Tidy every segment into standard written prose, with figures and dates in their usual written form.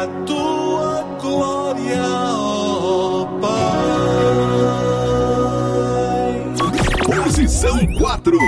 tua glória, ó Pai. Posição 4.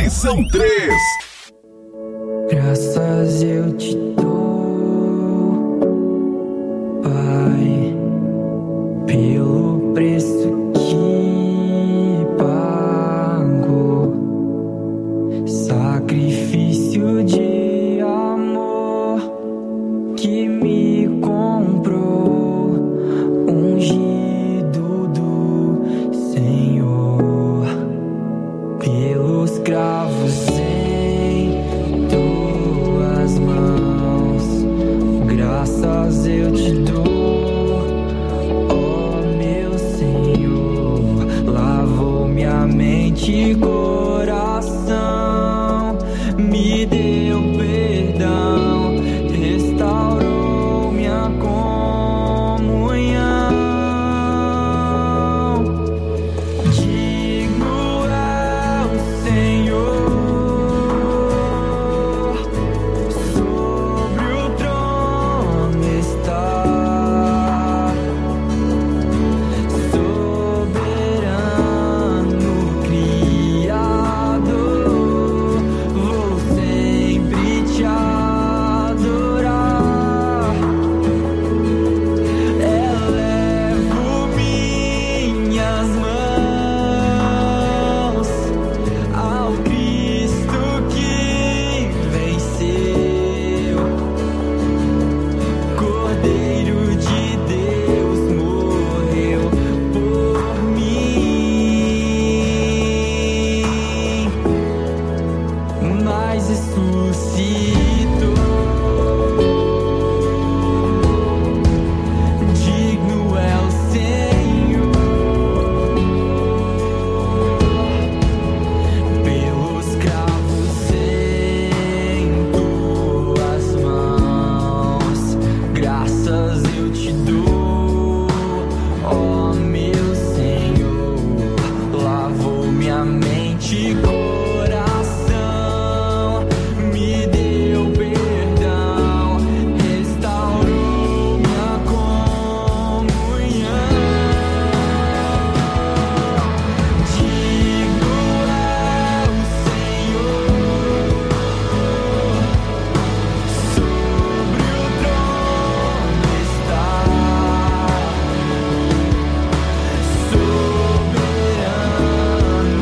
Posição 3. Graças eu te dou, Pai, pelo preço que pagou, sacrifício de amor que me comprou, ungido do Senhor, pelos cravos em tuas mãos. Graças eu te dou, ó meu Senhor. Lavou minha mente e coração, me deu perdão, restaurou minha comunhão. Digno é o Senhor, sobre o trono está, soberano Criador, vou sempre te adorar. Elevo minhas mãos ao Cristo que venceu, Cordeiro de Deus morreu por mim, mas ressuscitou. Digno é o Senhor, pelos cravos em tuas mãos. Graças eu te dou, ó meu Senhor. Lavou minha mente e coração, me deu perdão, restaurou minha comunhão. Digno é o Senhor, sobre o trono está, soberano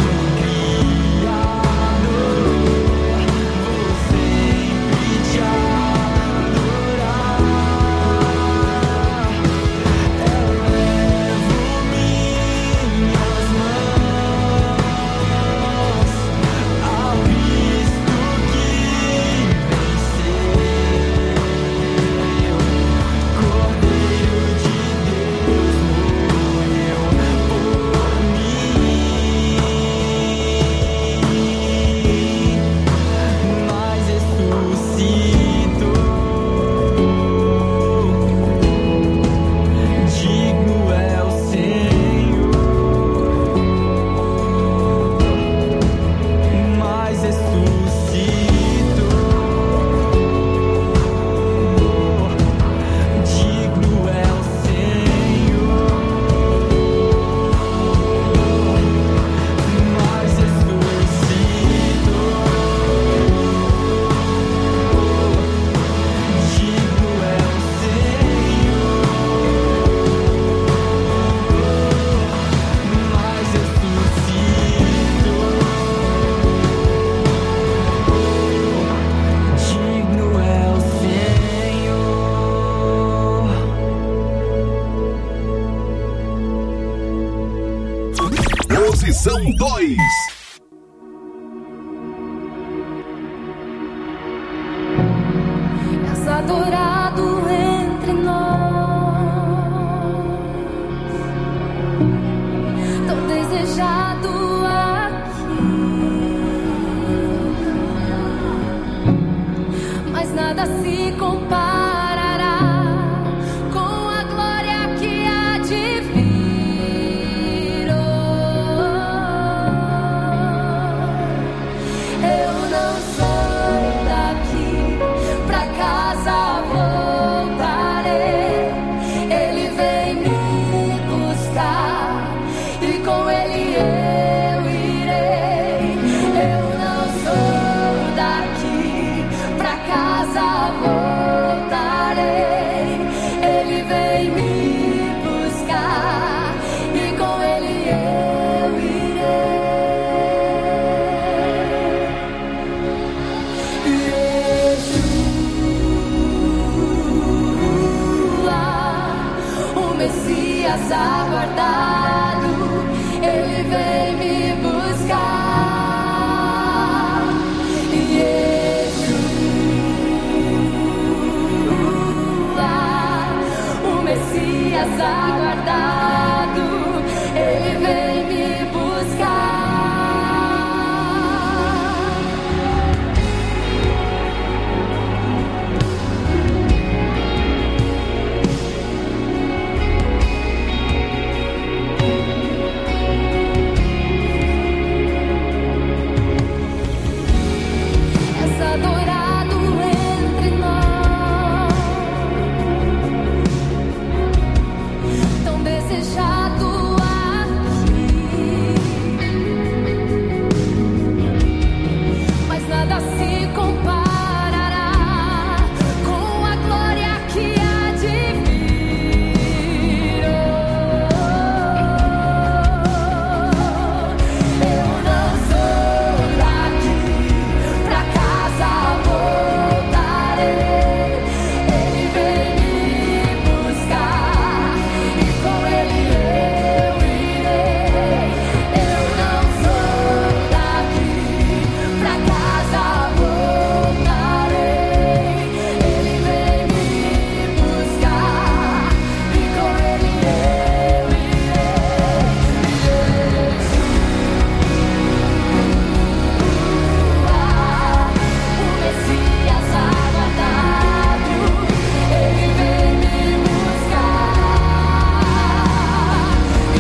Posição 2. És adorado entre nós, tão desejado aqui, mas nada se comparará com a glória que há de vir. Eu não sou daqui, pra casa voltarei. Ele vem me buscar Messias aguardado, ele vem me buscar. Yeshua, o Messias aguardado, ele vem me buscar. Adorado entre nós, tão desejado aqui, mas nada se comparará com a glória que há de vir. Eu não sou daqui, pra casa voltarei, ele vem me buscar e com ele eu irei. Eu não sou daqui, pra casa voltarei, ele vem me buscar e com ele eu irei. O Messias aguardado, ele vem me buscar.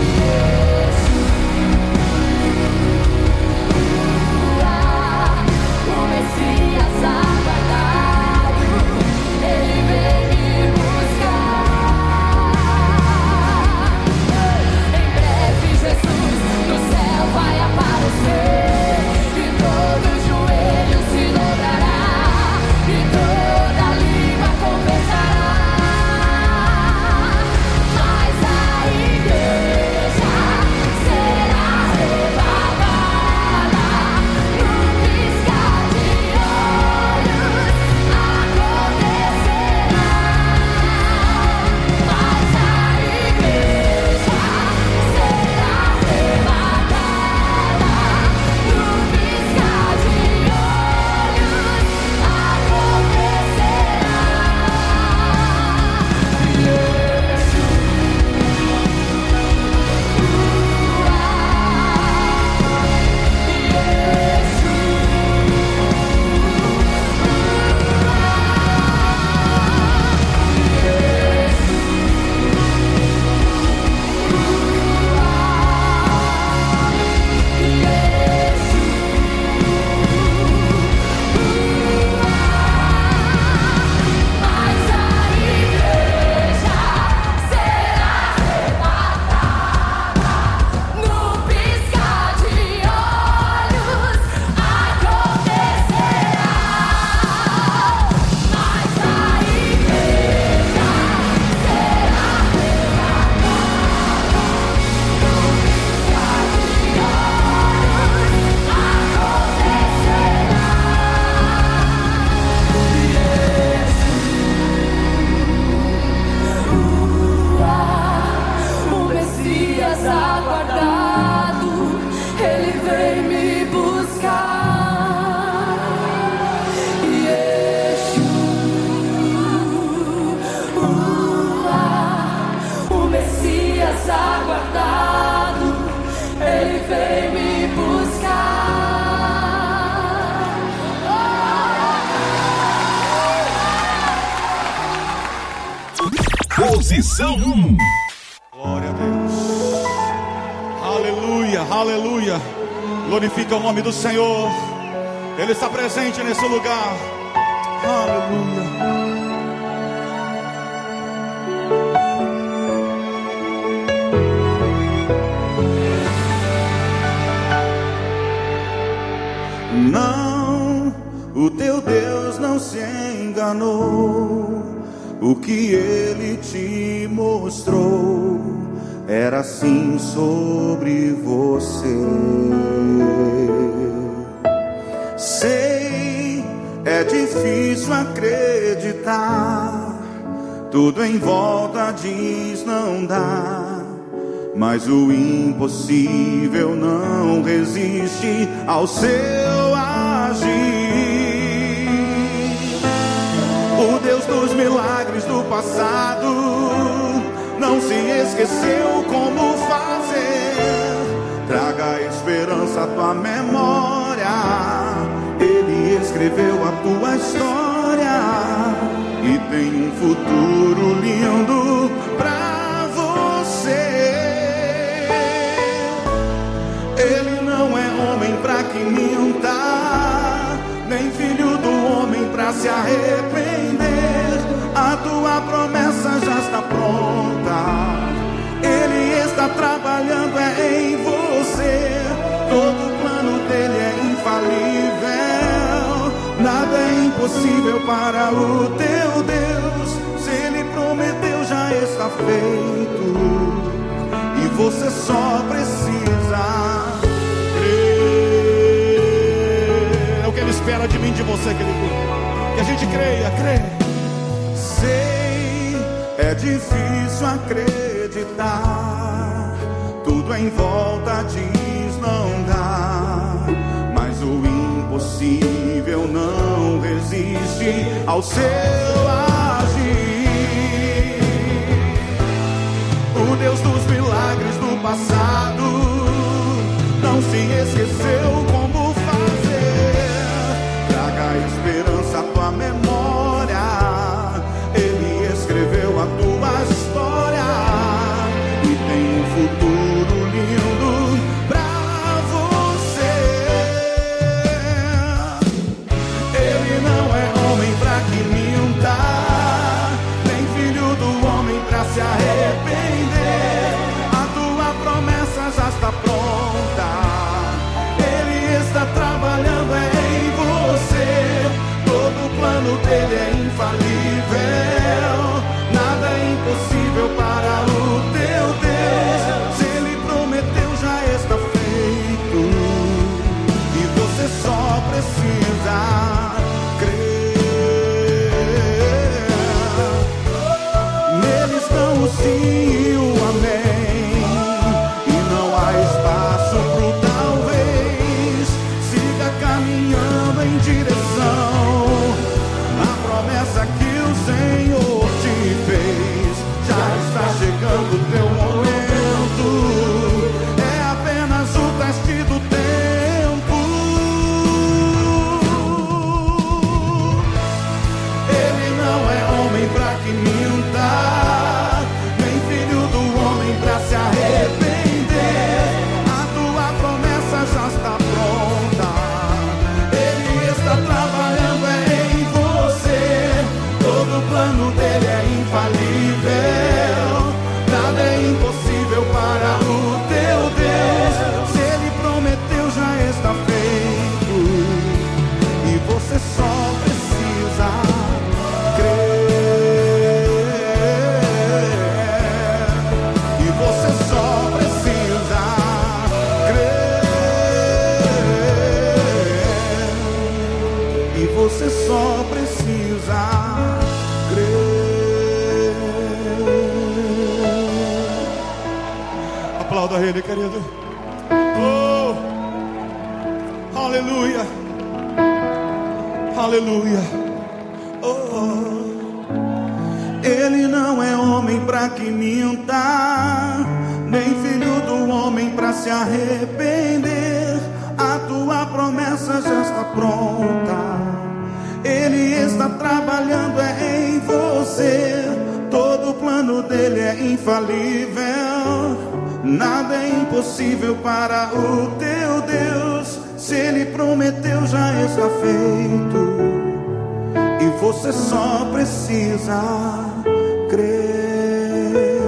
O Messias aguardado, ele vem me buscar. Em breve Jesus no céu vai aparecer e todo joelho se dobrará e toda língua confessará. Mas a igreja será arrebatada num piscar de olhos, acontecerá. Mas a igreja será arrebatada num piscar de olhos, o Messias aguardado, ele vem me buscar. Yeshua, o Messias aguardado, ele vem me buscar. Posição 1. Glória a Deus. Aleluia, aleluia. Glorifica o nome do Senhor. Ele está presente nesse lugar. Aleluia. Não, o teu Deus não se enganou. O que ele te mostrou era assim sobre você. Sei, é difícil acreditar. Tudo em volta diz não dá, mas o impossível não resiste ao seu agir. O Deus dos milagres do passado não se esqueceu como fazer. Traga esperança à tua memória. Ele escreveu a tua história e tem um futuro lindo pra você. Ele não é homem pra que minta, nem filho do homem pra se arrepender. A tua promessa já está pronta. Ele está trabalhando em você. Todo o plano dele é infalível. Nada é impossível para o teu Deus. Se ele prometeu, já está feito. E você só precisa crer. É o que ele espera de mim, de você, querido. Que a gente creia. Sei, é difícil acreditar. Tudo em volta diz não dá, mas o impossível não resiste ao seu agir. O Deus dos milagres do passado não se esqueceu como fazer. Traga esperança à tua memória. Ele escreveu a tua história e tem um futuro lindo pra você. Ele não é homem pra que minta, nem filho do homem pra se arrepender. A tua promessa já está pronta. Ele está trabalhando em você. Todo o plano dele é infalível. Nada é impossível para o teu Deus. Se ele prometeu, já está feito. E você só precisa crer. Nele estão o sim e o amém. E não há espaço pro talvez. Siga caminhando em direção à promessa que o Senhor te fez. Já está chegando o teu momento. É apenas o teste do tempo. Ele não é homem pra que minta, nem filho do homem pra se arrepender. A tua promessa já está pronta. Ele está trabalhando em você. Todo o plano dele é infalível. Nada é impossível para o teu Deus. Se ele prometeu, já está feito. E você só precisa crer. E você só precisa crer. E você só precisa crer. Aplauda ele, querido. Oh, aleluia, aleluia. Oh, ele não é homem pra que minta, nem filho do homem pra se arrepender. A tua promessa já está pronta. Ele está trabalhando em você. Todo o plano dele é infalível. Nada é impossível para o teu Deus. Se ele prometeu, já está feito. E você só precisa crer.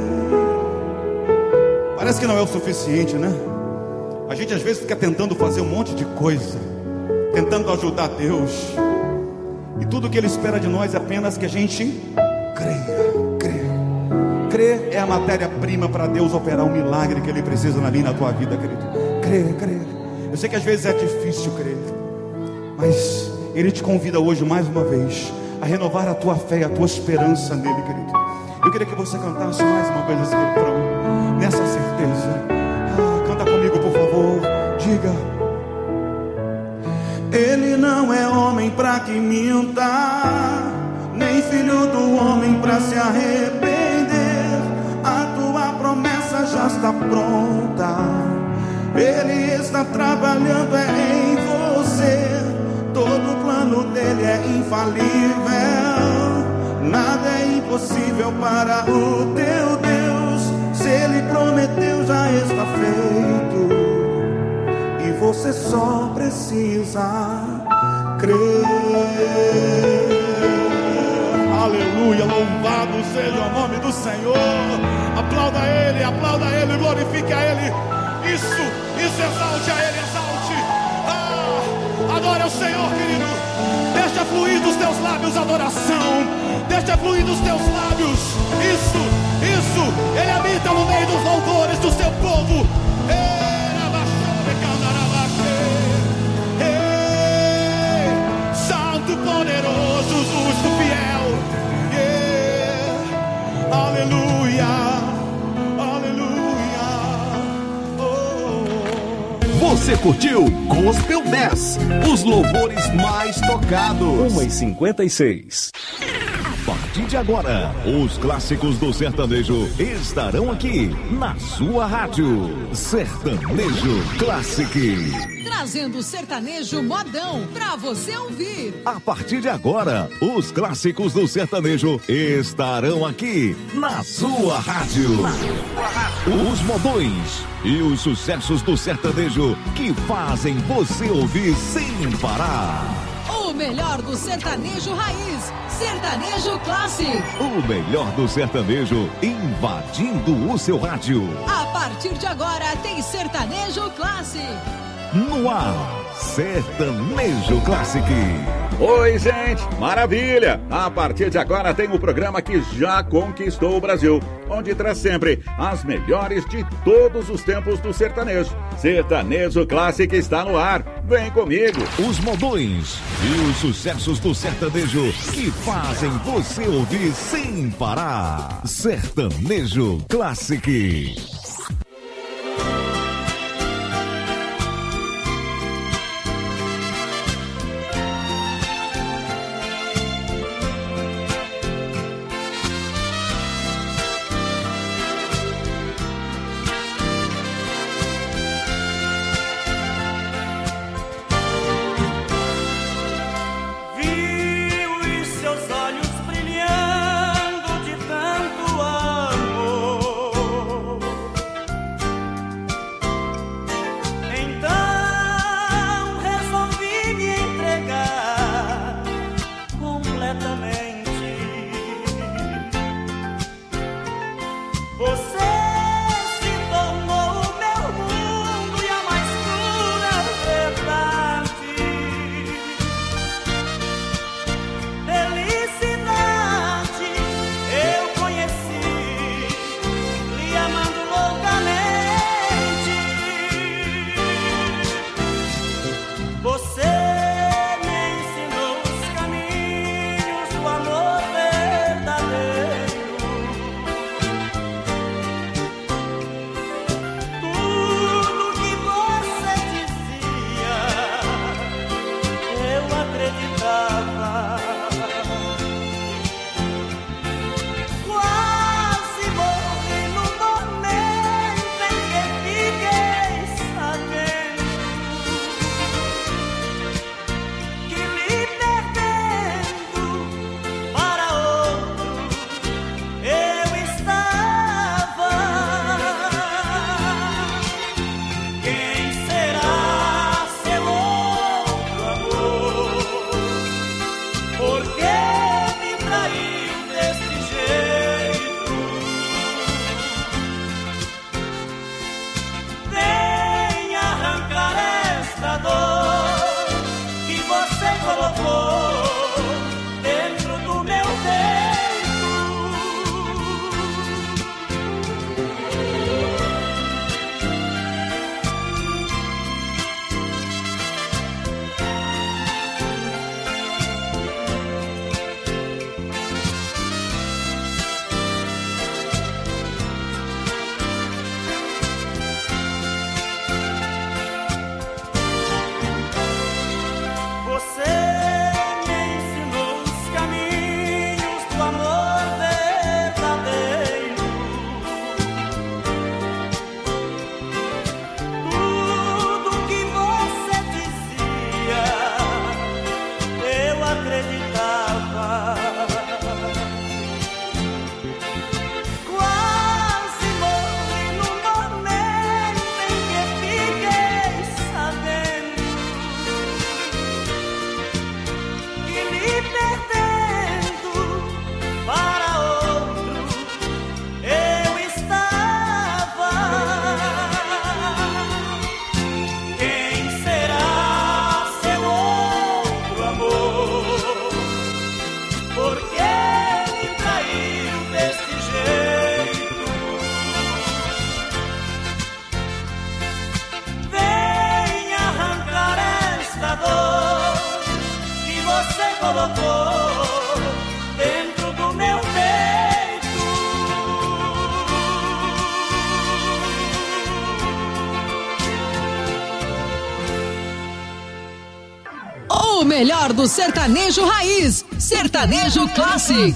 Parece que não é o suficiente, né? A gente às vezes fica tentando fazer um monte de coisa, tentando ajudar Deus. E tudo que Ele espera de nós é apenas que a gente creia. Crer é a matéria-prima para Deus operar um milagre que Ele precisa na minha e na tua vida, querido. Crer. Eu sei que às vezes é difícil crer, mas Ele te convida hoje mais uma vez a renovar a tua fé e a tua esperança nele, querido. Eu queria que você cantasse mais uma vez esse refrão, nessa certeza. Canta comigo, por favor. Diga: Ele não é homem para que minta, nem filho do homem para se arrepender. A tua promessa já está pronta, Ele está trabalhando em você. Todo plano dele é infalível, nada é impossível para o teu Deus. Se Ele prometeu, já está feito, e você só precisa crer. Aleluia, louvado seja o nome do Senhor. Aplauda Ele, glorifique a Ele. Isso, exalte a Ele, exalte. Adore ao Senhor, querido. Deixa fluir dos teus lábios adoração. Deixa fluir dos teus lábios. Isso, Ele habita no meio dos louvores do seu povo. Santo, poderoso, justo, fiel. Aleluia, aleluia. Você curtiu Gospel 10, os louvores mais tocados. 1h56. A partir de agora, os clássicos do sertanejo estarão aqui na sua rádio. Sertanejo Classic. Trazendo o sertanejo modão pra você ouvir. A partir de agora, os clássicos do sertanejo estarão aqui na sua rádio. Os modões e os sucessos do sertanejo que fazem você ouvir sem parar. O melhor do sertanejo raiz, Sertanejo Classic. O melhor do sertanejo invadindo o seu rádio. A partir de agora tem Sertanejo Classic. No ar, Sertanejo Classic. Oi, gente, maravilha! A partir de agora tem um programa que já conquistou o Brasil, onde traz sempre as melhores de todos os tempos do sertanejo. Sertanejo Classic está no ar, vem comigo! Os modões e os sucessos do sertanejo que fazem você ouvir sem parar. Sertanejo Classic. colocou dentro do meu peito. O melhor do sertanejo raiz, Sertanejo Classic.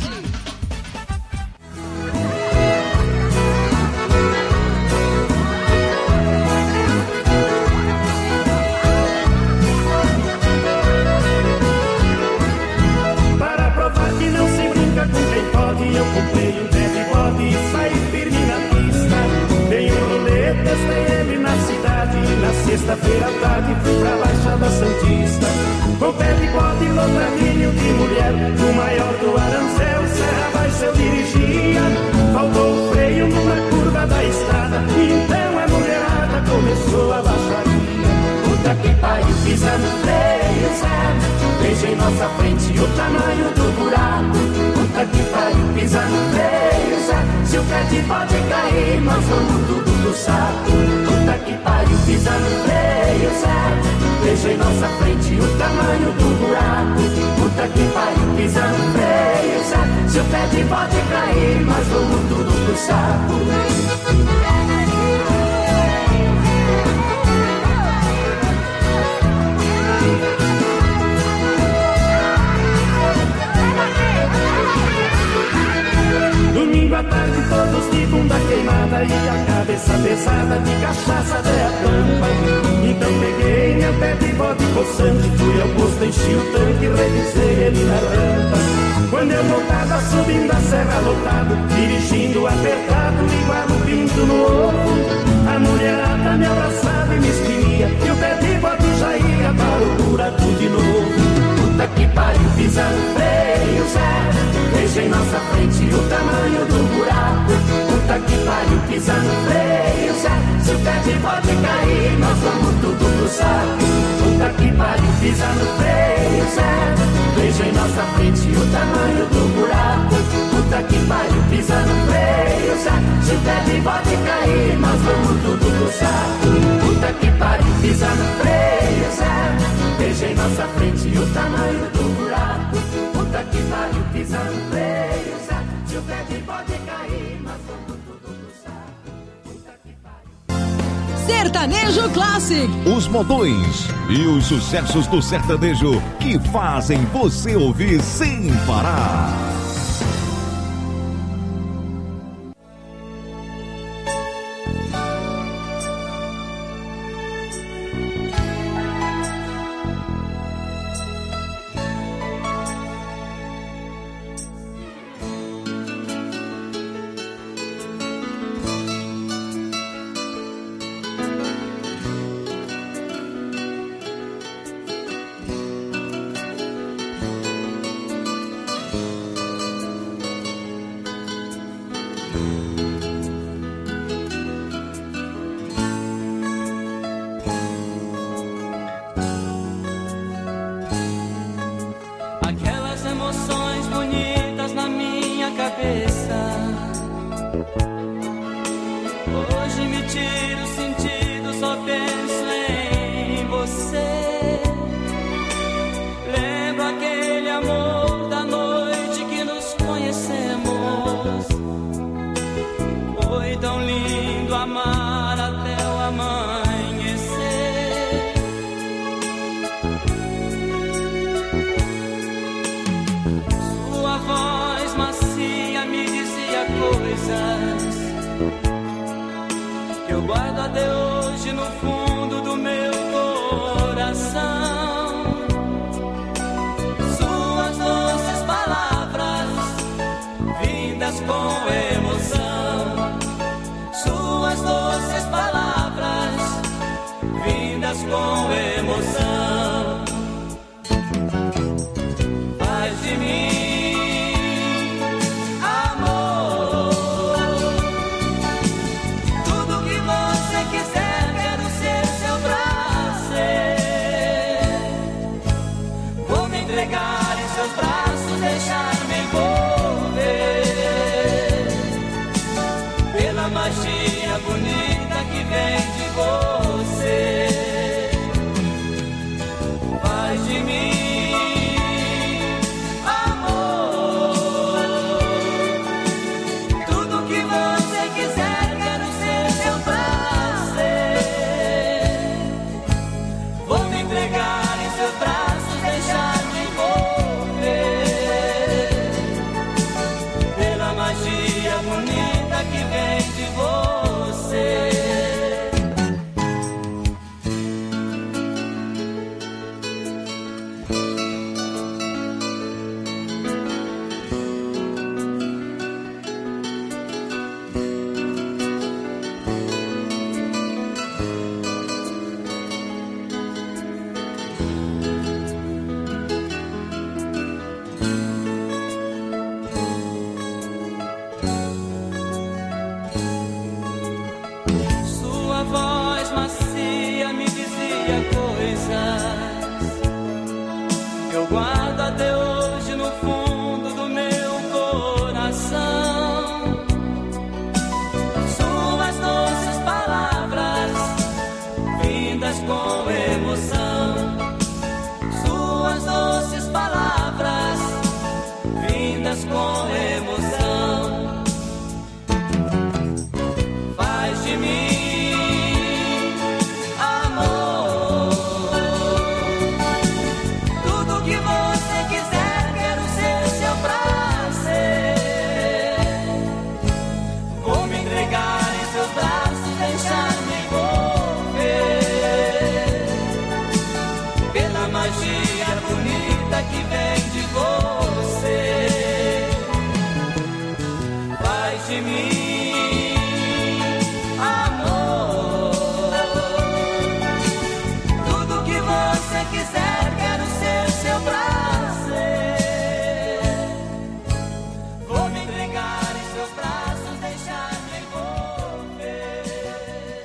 Para provar que não se brinca com quem pode, eu comprei um pé de bode e saí firme na pista. Dei um rolê, testei ele na cidade. Na sexta-feira à tarde fui pra Baixada Santista. Com pé de bode, lotadinho de mulher, o maior do arancel, serra abaixo eu dirigia. Faltou o freio numa curva da estrada, então a mulherada começou a baixaria. Puta que pariu, pisa no freio, certo? Veja em nossa frente o tamanho do buraco. Puta que pariu, pisa no freio, certo? Se o pé de bode cair, nós vamos tudo pro saco. Puta que pariu, pisa no freio, certo? Veja em nossa frente o tamanho do buraco. Puta que pariu, pisa no freio, certo? Se o pé de bode cair, nós vamos tudo pro saco. Domingo à tarde todos de bunda queimada e a cabeça pesada de cachaça até a tampa. Então peguei meu pé de bode coçante, fui ao posto, enchi o tanque e revisei ele na rampa. Quando eu voltava subindo a serra lotado, dirigindo apertado igual o pinto no ovo, a mulherada me abraçava e me espremia e o pé de bode já ia para o buraco de novo. Puta que pariu, pisa no freio, certo? Veja em nossa frente o tamanho do buraco. Puta que pariu, pisa no freio, certo? Se o pé de bode cair, nós vamos tudo pro saco. Puta que pariu, pisa no freio, certo? Veja em nossa frente o tamanho do buraco. Puta que pariu, pisa no freio, certo? Se o pé de bode cair, nós vamos tudo pro saco. Puta que pariu, pisa no freio, certo? Veja em nossa frente o tamanho do buraco. Puta que pariu, pisa no freio, certo? Se o pé de bode cair, nós vamos tudo pro saco. Puta que pariu. Sertanejo Classic. Os modões e os sucessos do sertanejo que fazem você ouvir sem parar. Aquelas emoções bonitas na minha cabeça, hoje me tiro o sentido, só penso em você. Lembro aquele amor da noite que nos conhecemos. Foi tão lindo amar até o amanhecer. Sua voz macia me dizia coisas que eu guardo até hoje no fundo do meu coração. Suas doces palavras vindas com emoção. Suas doces palavras vindas com emoção. Faz de mim amor, tudo que você quiser, quero ser seu prazer. Vou me entregar em seus braços, deixar-me envolver pela magia bonita que vem de você. voz macia me dizia coisas que eu guardo até hoje no fundo do meu coração. Suas doces palavras, vindas com emoção. Suas doces palavras, vindas com emoção. Faz de mim amor, tudo que você quiser, quero ser seu prazer. Vou me entregar em seus braços, deixar-me envolver pela magia bonita que vem de você. Faz de mim amor, tudo que você quiser, quero ser seu prazer. Vou me entregar em seus braços, deixar-me envolver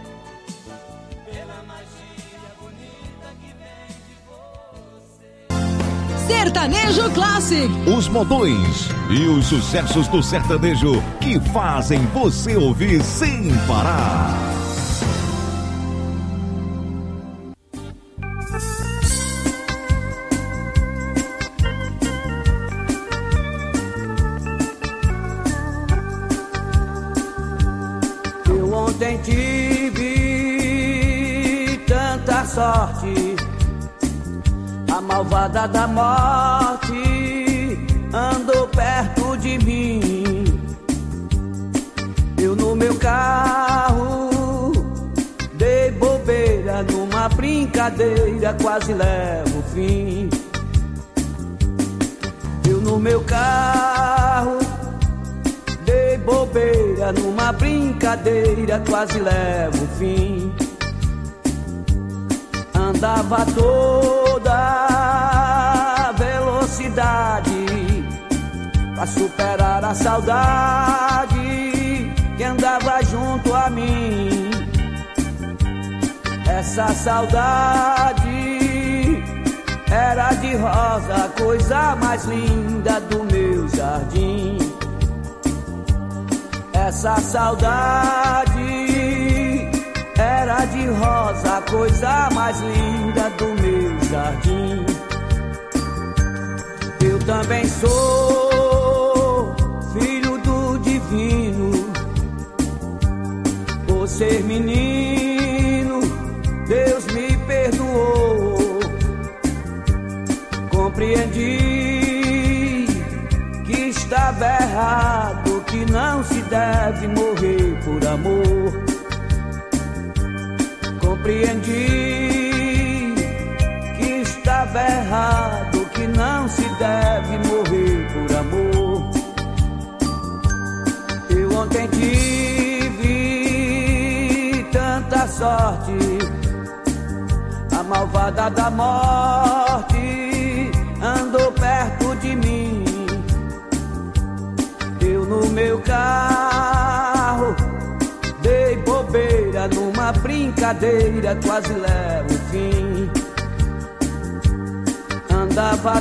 pela magia bonita que vem de você. Sertanejo Classic. Os modões e os sucessos do sertanejo que fazem você ouvir sem parar. Eu ontem tive tanta sorte, a malvada da morte andou perto de mim. Eu no meu carro dei bobeira, numa brincadeira quase levo o fim. Eu no meu carro dei bobeira, numa brincadeira quase levo o fim. Andava toda velocidade pra superar a saudade que andava junto a mim. Essa saudade era de rosa, a coisa mais linda do meu jardim. Essa saudade era de rosa, a coisa mais linda do meu jardim. Eu também sou filho do divino, por ser menino, Deus me perdoou. Compreendi que estava errado, que não se deve morrer por amor. Compreendi que estava errado, que não se deve morrer por amor. Eu ontem tive tanta sorte, a malvada da morte andou perto de mim. Eu no meu carro dei bobeira, numa brincadeira quase levo o fim. Andava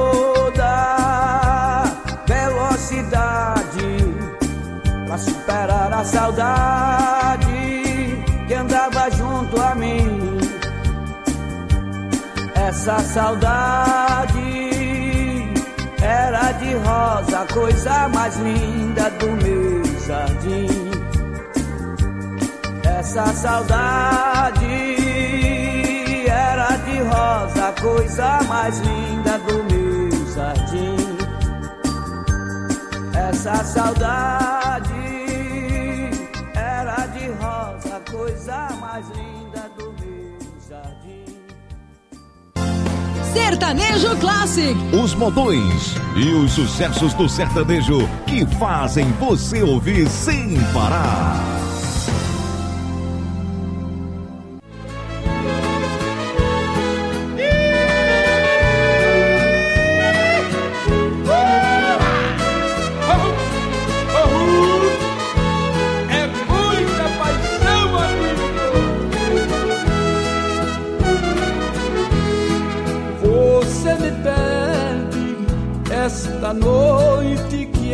toda velocidade pra superar a saudade que andava junto a mim. Essa saudade era de rosa, a coisa mais linda do meu jardim. Essa saudade era de rosa, a coisa mais linda do meu jardim. Essa saudade era de rosa, a coisa mais linda do meu jardim. Sertanejo Classic. Os modões e os sucessos do sertanejo que fazem você ouvir sem parar. É muita paixão, amigo.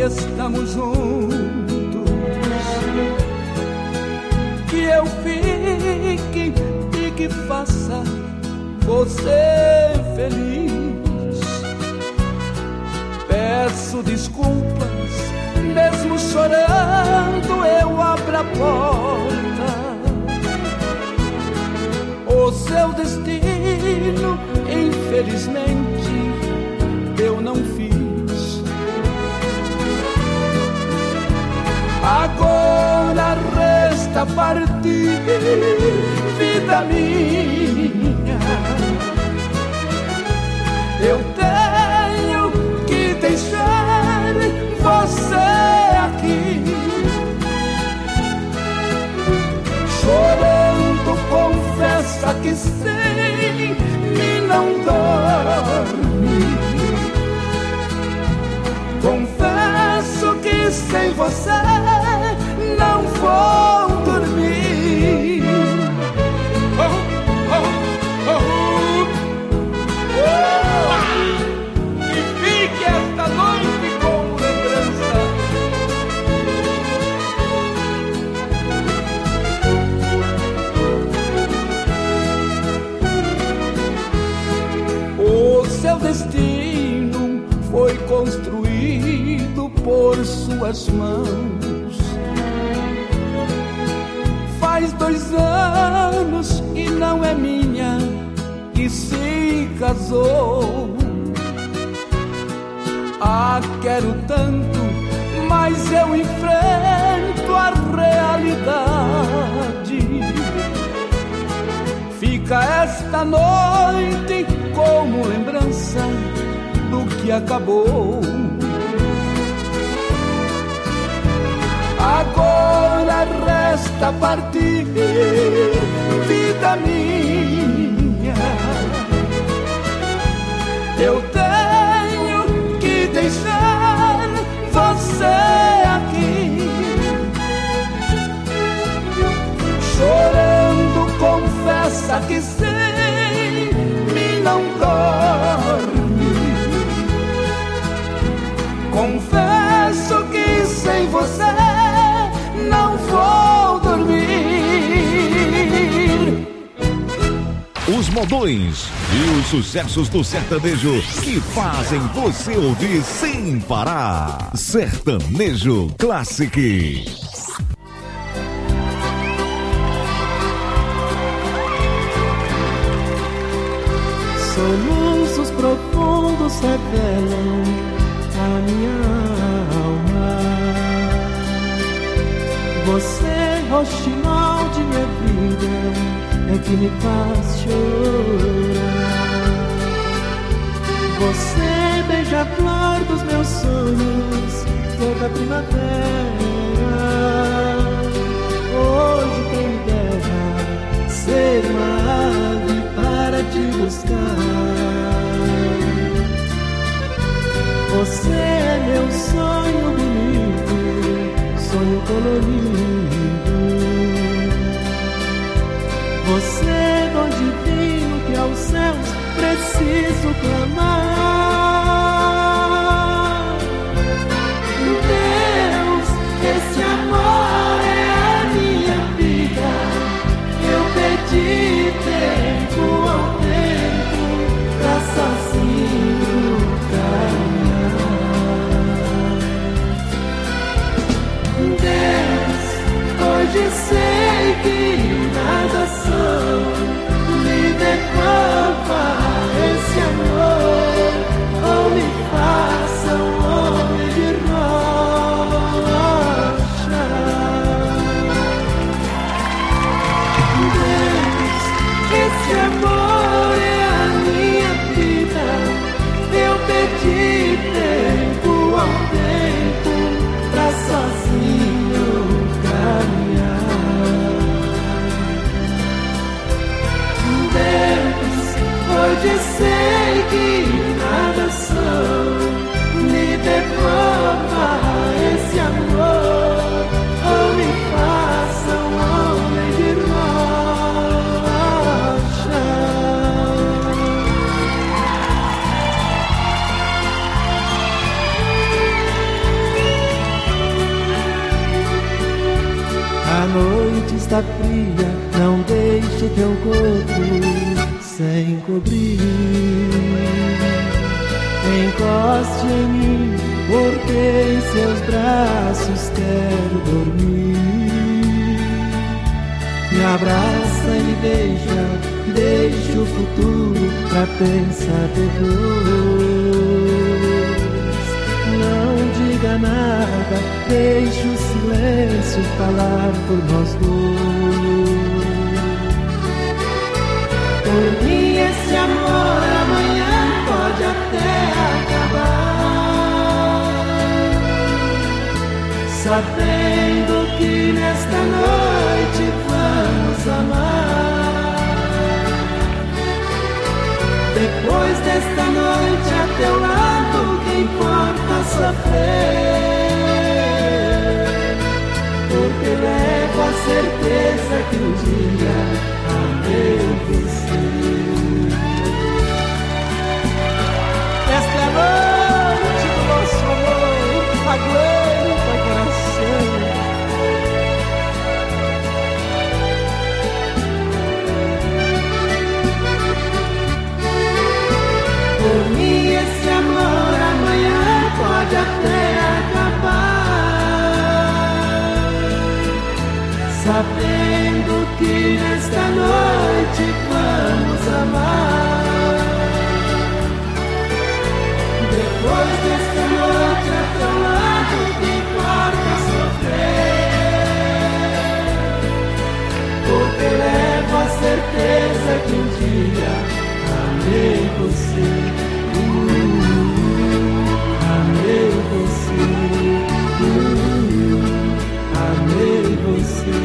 estamos juntos, que eu fique e que faça você feliz. Peço desculpas, mesmo chorando eu abro a porta. O seu destino, infelizmente, eu não fiz. Agora resta partir, vida minha. Eu tenho que deixar você aqui, chorando, confessa que sei e não dorme. Confesso que sem você não vou dormir. Que fique esta noite com lembrança. O seu destino foi construído por suas mãos. Faz 2 anos e não é minha que se casou. Ah, quero tanto, mas eu enfrento a realidade. Fica esta noite como lembrança do que acabou. Agora resta partir, vida minha. Eu tenho que deixar você aqui, chorando, confessa que sem mim não dorme. Confesso que sem você não vou dormir. Os modões e os sucessos do sertanejo que fazem você ouvir sem parar. Sertanejo Classic. Soluços profundos revelam a minha alma. Você, roxinol de minha vida, é que me faz chorar. Você, beija-flor dos meus sonhos, toda primavera. Hoje quem me dera ser uma ave para te buscar. Você é meu sonho bonito, sonho colorido. Você é dom divino que aos céus preciso clamar. Deus, esse amor é a minha vida. Eu pedi tempo ao tempo pra sozinho caminhar. Deus, hoje sei que nada sou. Me devolva esse amor, ou me faça um homem de rocha. Deus, esse amor é a minha vida. Eu pedi tempo ao tempo pra sozinho caminhar. Hoje sei que nada sou. Me devolva esse amor, ou me faça um homem de rocha. dia, não deixe teu corpo sem cobrir. Encoste em mim, porque em seus braços quero dormir. Me abraça e me deixa o futuro pra pensar depois. Não diga nada, deixe o silêncio falar por nós dois. Por mim esse amor amanhã pode até acabar, sabendo que nesta noite vamos amar. Depois desta noite a teu lado, que importa sofrer, porque levo a certeza que um dia amei você. Esta é a noite do nosso amor, aguenta coração. Por mim esse amor amanhã pode até acabar, sabendo que nesta noite vamos amar. Depois desta noite a teu lado, que importa sofrer, porque levo a certeza que um dia amei você. Amei você. Amei você.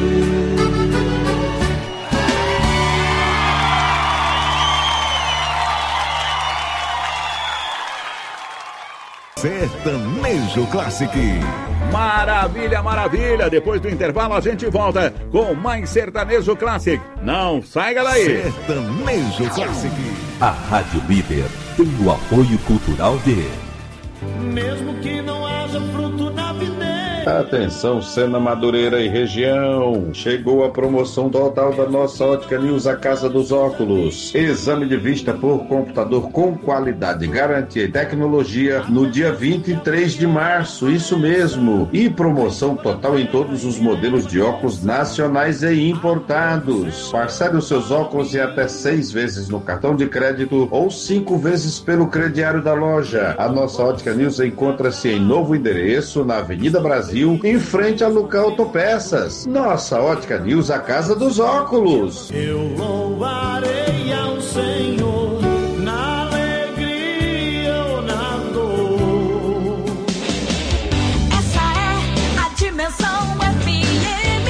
Sertanejo Classic. Maravilha, maravilha! Depois do intervalo a gente volta com mais Sertanejo Classic. Não saia daí! Sertanejo Classic. A Rádio Líder tem o apoio cultural de... Mesmo que não haja fruto na videira. Atenção, Sena Madureira e região. Chegou a promoção total da nossa Ótica News, a Casa dos Óculos. Exame de vista por computador com qualidade, garantia e tecnologia no dia 23 de março, isso mesmo. E promoção total em todos os modelos de óculos nacionais e importados. Parcele os seus óculos em até 6 vezes no cartão de crédito ou 5 vezes pelo crediário da loja. A nossa Ótica News encontra-se em novo endereço na Avenida Brasil, em frente a Luca Autopeças. Nossa Ótica News, a Casa dos Óculos. Eu louvarei ao Senhor na alegria ou na dor. Essa é a dimensão FM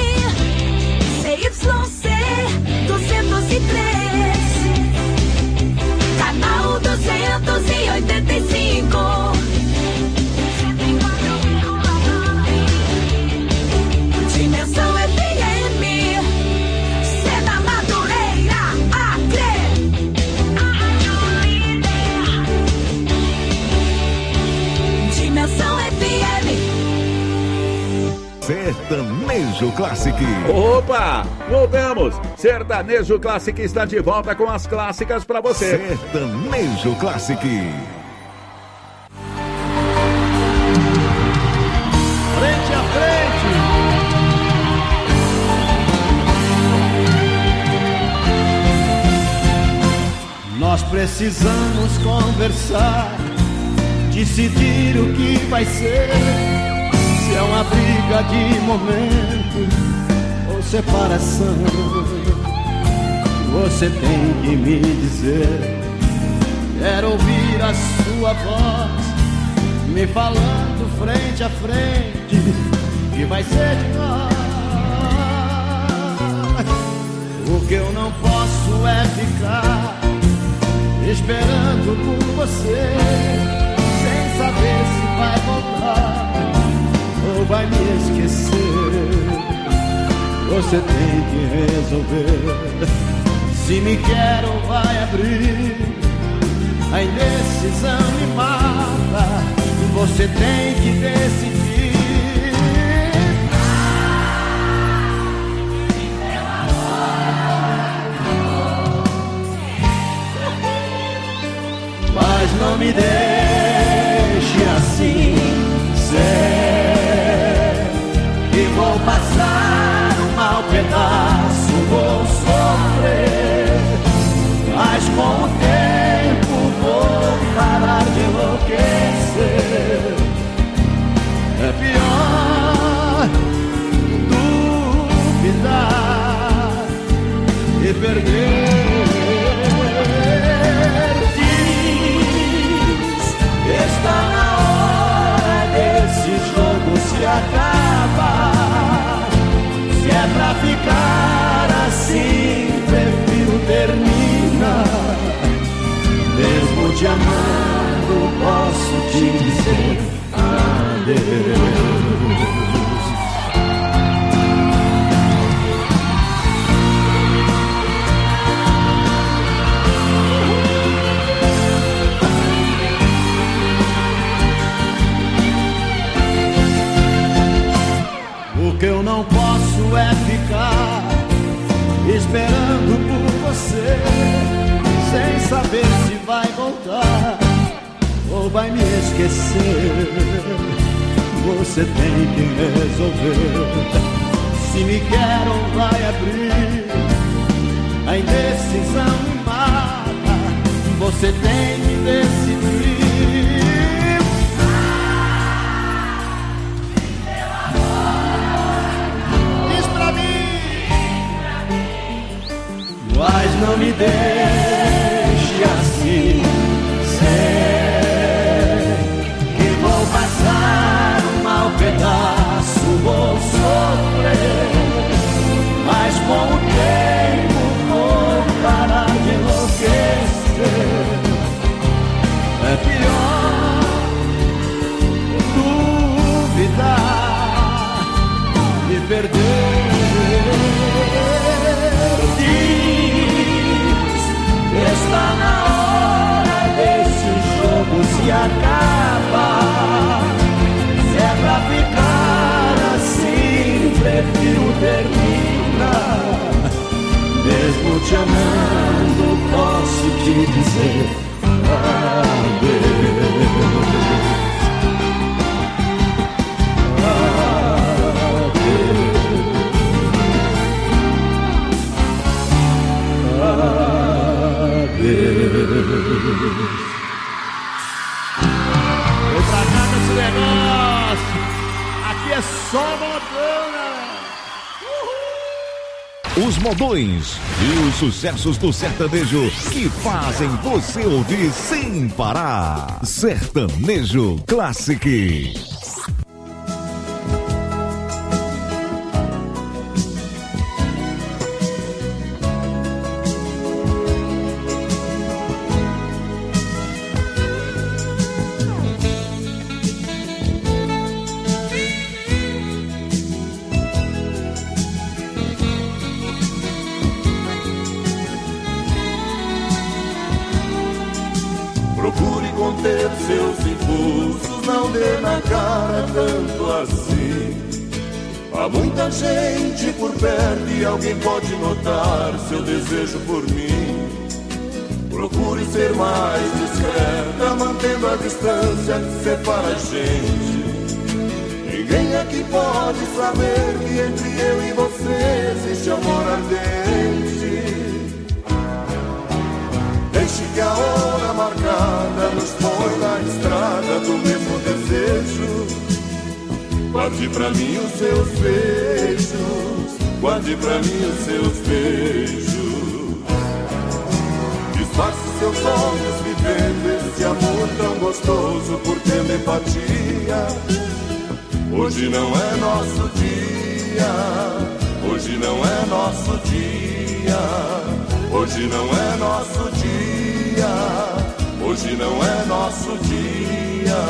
CYC 203, canal 285. Dimensão FM, Sena Madureira, Acre. Dimensão FM. Sertanejo Classic. Opa! Voltamos! Sertanejo Classic está de volta com as clássicas pra você. Sertanejo Classic. Frente a frente. Nós precisamos conversar, decidir o que vai ser. Se é uma briga de momento ou separação, você tem que me dizer. Quero ouvir a sua voz me falando frente a frente que vai ser de nós. O que eu não posso é ficar esperando por você, sem saber se vai voltar ou vai me esquecer. Você tem que resolver se me quer ou vai abrir. A indecisão me mata, você tem que decidir. me deixe assim. Sei que vou passar um mau pedaço, vou sofrer, mas com o tempo vou parar de enlouquecer. É pior duvidar e perder. Diz, está na hora desse jogo se acabar. Se é pra ficar assim, prefiro terminar. Mesmo te amando, posso te dizer adeus. O que eu não posso é ficar esperando por você, sem saber se vai voltar ou vai me esquecer. Você tem que resolver se me quer ou vai abrir. A indecisão me mata, você tem que decidir. Diz pra mim, mas não me deixe assim. Sei que vou passar um mau pedaço, vou sofrer, mas com o tempo vou parar de enlouquecer. É pior duvidar e perder. Diz, está na hora desse jogo se acabar. Se é pra ficar assim, prefiro terminar. Mesmo te amando, posso te dizer adeus. Vem pra cá desse negócio. Aqui é só modão, né? Os modões e os sucessos do sertanejo que fazem você ouvir sem parar. Sertanejo Classic. Procure conter seus impulsos, não dê na cara tanto assim. Há muita gente por perto e alguém pode notar seu desejo por mim. Procure ser mais discreta, mantendo a distância que separa a gente. Ninguém aqui pode saber que entre eu e você existe amor ardente. Deixe que a hora marcada nos põe na estrada do mesmo desejo. Guarde pra mim os seus beijos, guarde pra mim os seus beijos. Disfarce seus olhos vivendo esse amor tão gostoso por telepatia. Hoje não é nosso dia, hoje não é nosso dia, hoje não é nosso dia, hoje não é nosso dia.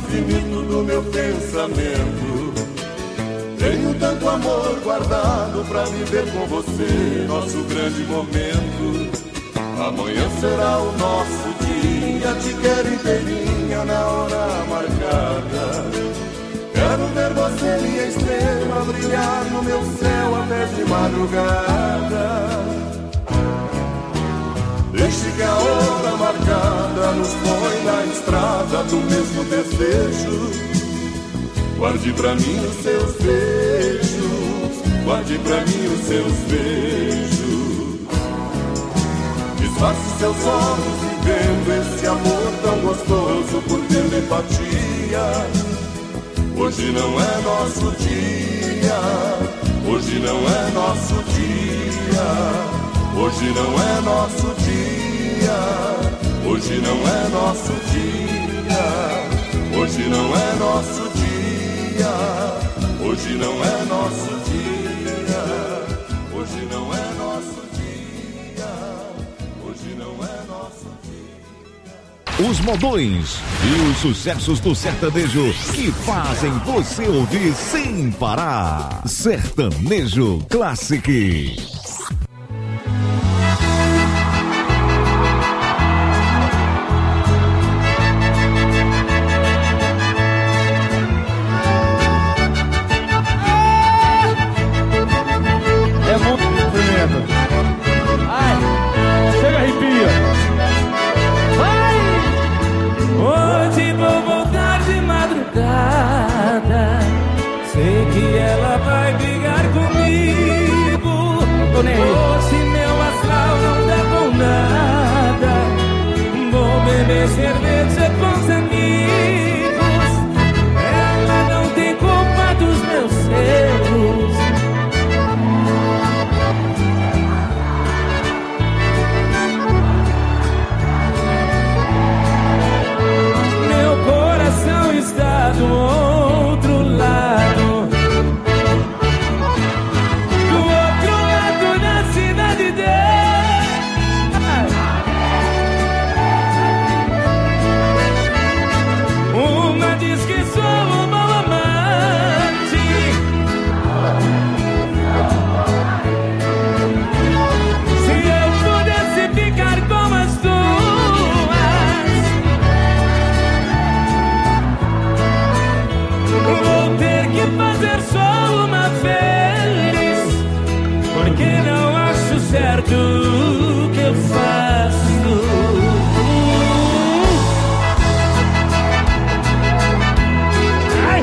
infinito do meu pensamento. Tenho tanto amor guardado pra viver com você nosso grande momento. Amanhã será o nosso dia, te quero inteirinha na hora marcada. Quero ver você, minha estrela, brilhar no meu céu até de madrugada. Deixe que a hora marcada nos põe na estrada do mesmo desejo. Guarde pra mim os seus beijos, guarde pra mim os seus beijos. Desfaça seus olhos e vendo esse amor tão gostoso por telepatia. Hoje não é nosso dia, hoje não é nosso dia, hoje não é nosso dia, hoje não é nosso dia, hoje não é nosso dia, hoje não é nosso dia, hoje não é nosso dia, hoje não é nosso dia. Os modões e os sucessos do sertanejo que fazem você ouvir sem parar. Sertanejo Classic. É muito sofrimento. Ai, chega arrepia. Vai! Hoje vou voltar de madrugada. Sei que ela vai brigar comigo. Ou se meu astral não dá com nada, vou beber cerveja com os amigos. Ela não tem culpa dos meus erros. Meu coração está do outro lado, do outro lado da cidade dele. Uma diz que sou um bom amante, se eu pudesse ficar como as tuas, vou ter que fazer só uma feliz, porque não acho certo o que eu faço. Ai!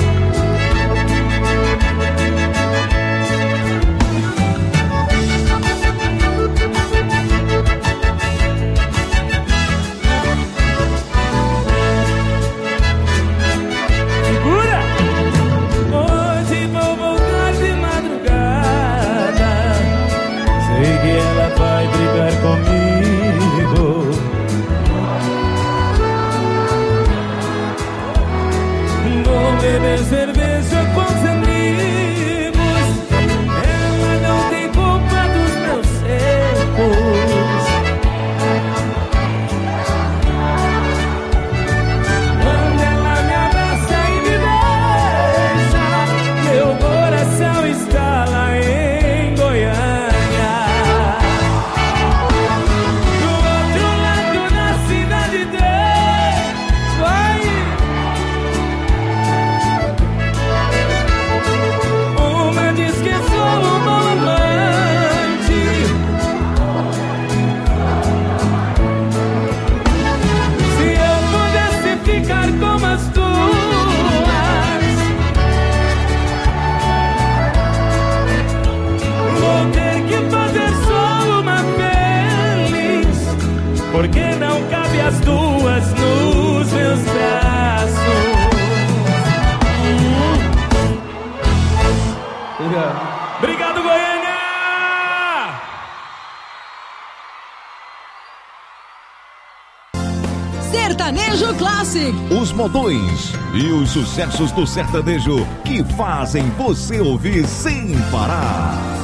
Segura! Hoje vou voltar de madrugada. Sei que ela vai brigar comigo. Vou beber cerveja com os amigos. Ela não tem culpa dos meus erros. Quando ela me abraça e me beija, meu coração está lá em Goiânia, do outro lado da cidade dele. Vai! Uma diz que sou um bom amante, se eu pudesse ficar como as tuas, vou ter que fazer só uma feliz, porque não cabe as duas nos meus braços. Obrigado, Goiânia! Sertanejo Classic. Os modões e os sucessos do sertanejo que fazem você ouvir sem parar.